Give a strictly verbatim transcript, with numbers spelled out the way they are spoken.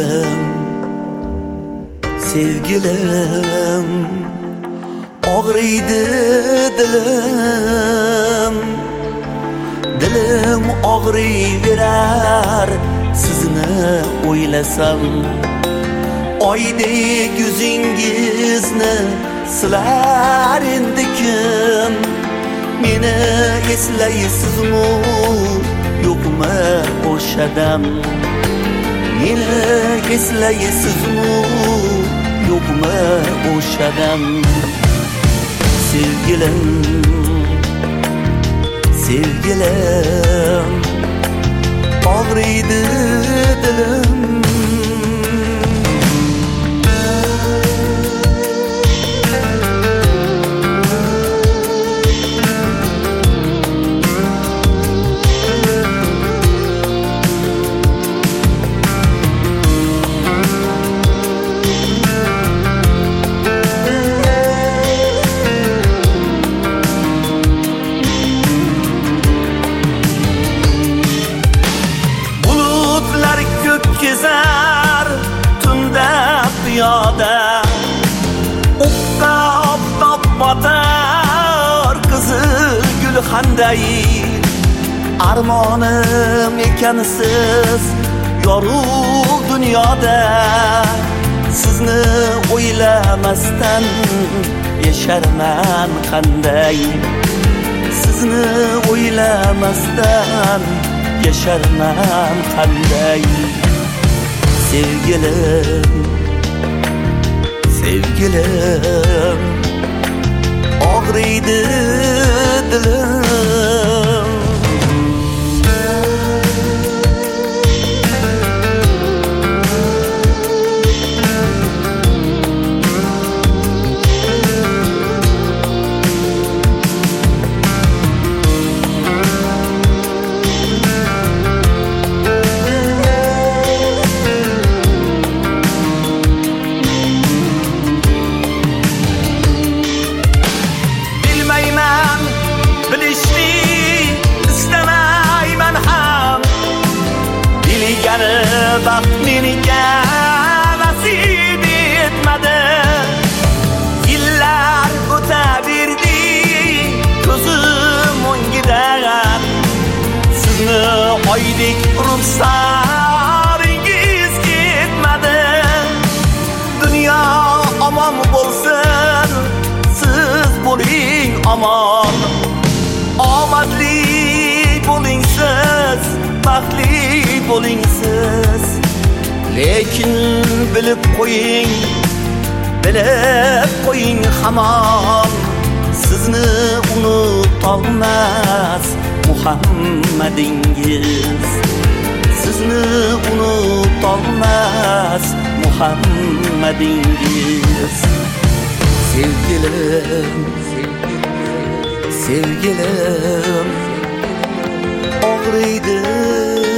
Sevgilim, sevgilim, og'riydi dilim, dilim og'riyverar sizni o'ylasam. Oydek yuzingizni silar endi kim? Meni eslaysizmi yo'qmi o'sha dam? Meni eslaysizmi yo'qmi o'sha dam? Sevgilim, sevgilim, og'riydi dilim. Kezar tunda piyoda, o'qqa oftob botar qizil gulxanday. Armonim ekansiz yorug' dunyoda, sizni o'ylamasdan yasharman qanday? Sizni o'ylamasdan yasharman qanday? Sevgilim, sevgilim, og'riydi dilim. Baxt menga nasib etmadi. Yillar o'taverdi ko'zim o'ngidan. Sizni oydek ruxsaringiz ketmadi. Dunyo omon bo'lsin, siz bo'ling omon. Omadli bo'ling siz, baxtli bo'ling siz. Lekin bilib qo'ying, bilib qo'ying hamon, sizni unutolmas Muhammadingiz. Sizni unutolmas Muhammadingiz. Sevgilim, sevgilim, og'riydi